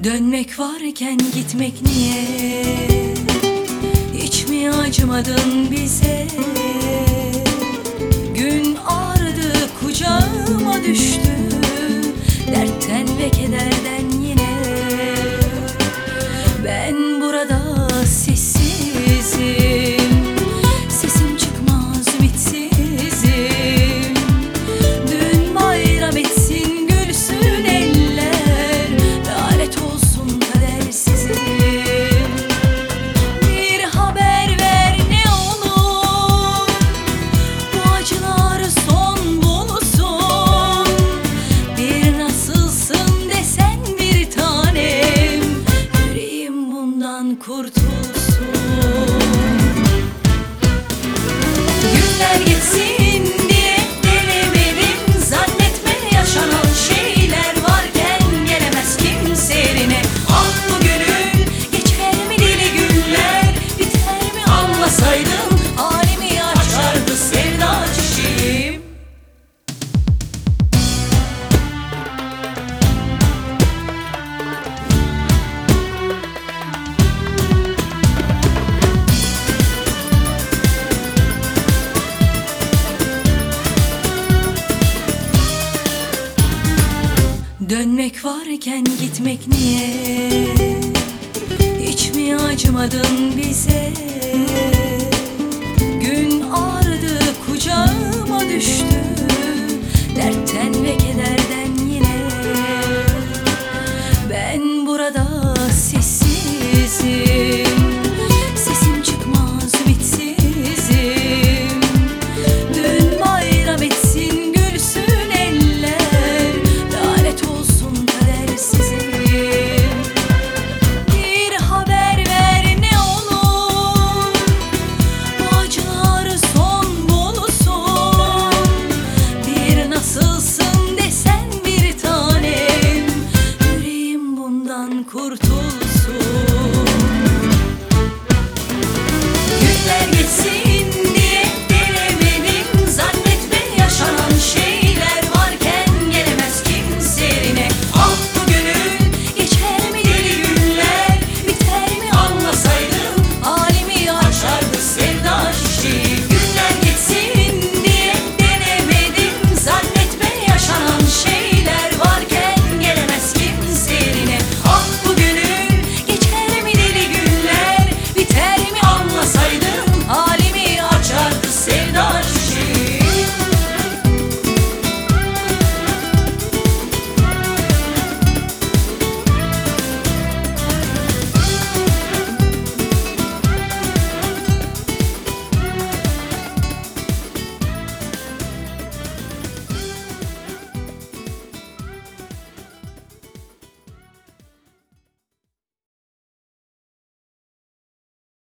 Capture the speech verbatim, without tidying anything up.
Dönmek varken gitmek niye? Hiç mi acımadın bize? Gün ağrıdı, kucağıma düştü, dertten ve kederden yine. Ben burada sessizim, sesim çıkmaz bitsizim. Dün bayram etsin, gülsün eller, lanet olsun kadersizim. Bir haber ver ne olur, bu acılar son bulsun. Bir nasılsın desen bir tanem, yüreğim bundan kurtulsun. Günler geçsin diye denemedim, zannetme yaşanan şeyler varken gelemez kimse eline. Ah bugünün geçer mi deli günler, biter mi anlasaydım, halimi açardı sevda çiçeğim. Dönmek varken gitmek niye? Hiç mi acımadın bize? Gün ağrıdı, kucağıma düştü, dertten ve keder